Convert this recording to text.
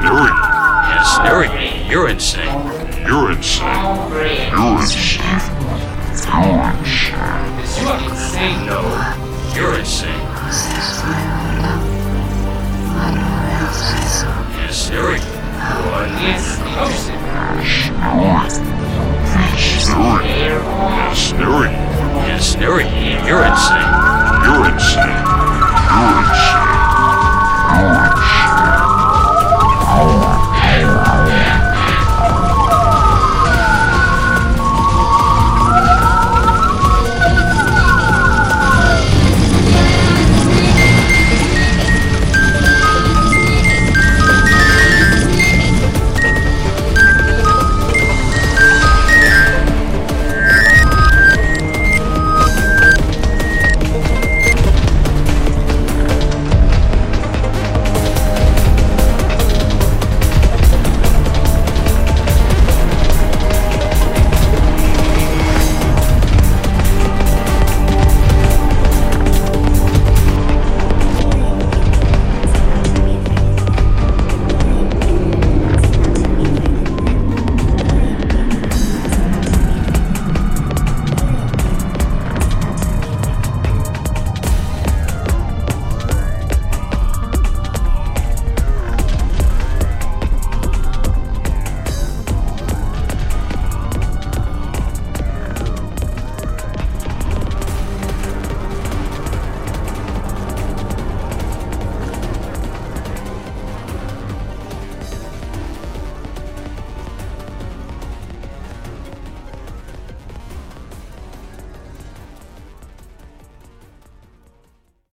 Siri. Yes, Siri, you're insane. You're insane. You're insane. You're insane. Is you insane? No, you're insane. Yes, Siri. What is closing? Siri. Yes, Siri. Yes, Siri, you're insane. You're insane. You're insane.